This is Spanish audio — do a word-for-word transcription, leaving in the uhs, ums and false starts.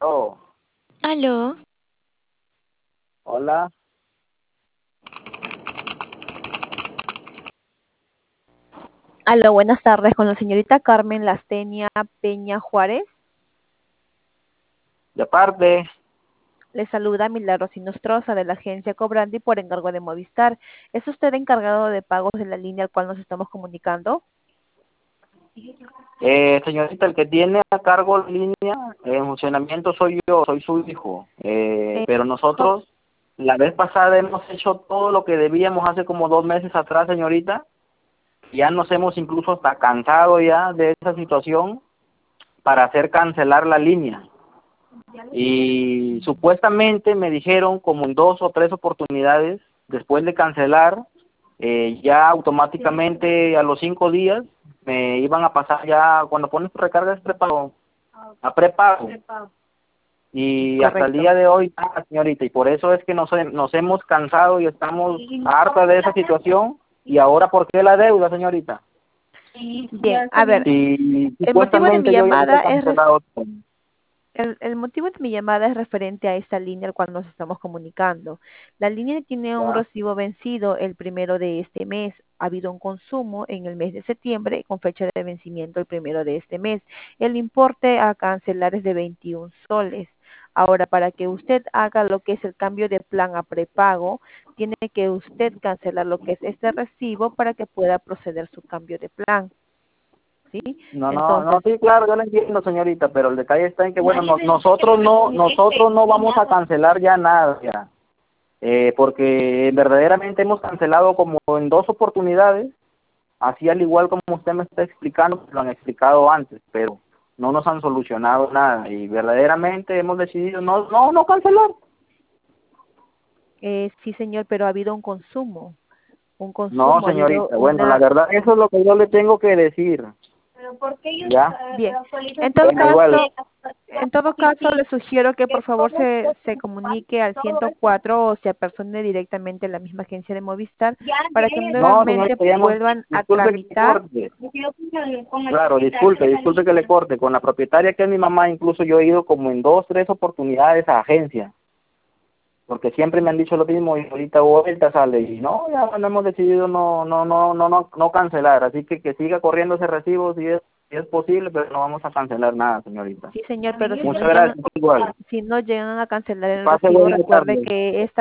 Oh, Aló, hola. Aló, buenas tardes, con la señorita Carmen Lastenia Peña Juárez. De parte, Le saluda Milagros Inostroza de la agencia Cobrandi por encargo de Movistar. ¿Es usted encargado de pagos de la línea al cual nos estamos comunicando? eh, señorita, el que tiene a cargo la línea en funcionamiento soy yo, soy su hijo. Eh, Eh, pero ¿cómo? nosotros, la vez pasada hemos hecho todo lo que debíamos hace como dos meses atrás, señorita. Ya nos hemos incluso hasta cansado ya de esa situación para hacer cancelar la línea. Y supuestamente me dijeron como en dos o tres oportunidades, después de cancelar, eh, ya automáticamente a los cinco días me iban a pasar ya, cuando pones tu recarga es prepago, a prepago. Y hasta el Correcto. día de hoy, ah, señorita, y por eso es que nos, he- nos hemos cansado y estamos hartas de esa situación. Y ahora, ¿por qué la deuda, señorita? Bien, a ver, Si el motivo de mi supuestamente yo ya había llamada es ref- cancelado todo. el, el motivo de mi llamada es referente a esta línea al cual nos estamos comunicando. La línea tiene un ¿Ya? recibo vencido el primero de este mes. Ha habido un consumo en el mes de septiembre con fecha de vencimiento el primero de este mes. El importe a cancelar es de veintiún soles. Ahora, para que usted haga lo que es el cambio de plan a prepago, tiene que usted cancelar lo que es este recibo para que pueda proceder su cambio de plan. ¿Sí? No, no, no, Entonces, sí, claro, yo lo entiendo, señorita, pero el detalle está en que, bueno, nos- nosotros no, nosotros no vamos a cancelar ya nada, ya, eh, porque verdaderamente hemos cancelado como en dos oportunidades, así al igual como usted me está explicando, lo han explicado antes, pero no nos han solucionado nada y verdaderamente hemos decidido no, no, no cancelar. eh, sí, señor, pero ha habido un consumo. Un No, consumo, ha habido señorita, bueno, la una... verdad eso es lo que yo le tengo que decir, ¿ya? Bien, en todo Bueno, igual, caso, en todo caso le sugiero que por favor se, se comunique al ciento cuatro o se apersone directamente a la misma agencia de Movistar para que no, nuevamente señorita, ya hemos, vuelvan a disculpe que le tramitar. corte. Claro, disculpe, disculpe que le corte. Con la propietaria que es mi mamá, incluso yo he ido como en dos, tres oportunidades a agencia, porque siempre me han dicho lo mismo y ahorita vuelta sale y no, ya no hemos decidido no, no, no, no, no, no cancelar, así que que siga corriendo ese recibo si es, si es posible, pero no vamos a cancelar nada, señorita. Sí, señor, pero si no Muchas llegan, gracias, igual. si no llegan a cancelar el Pase recibo, buena recuerde tarde. que esta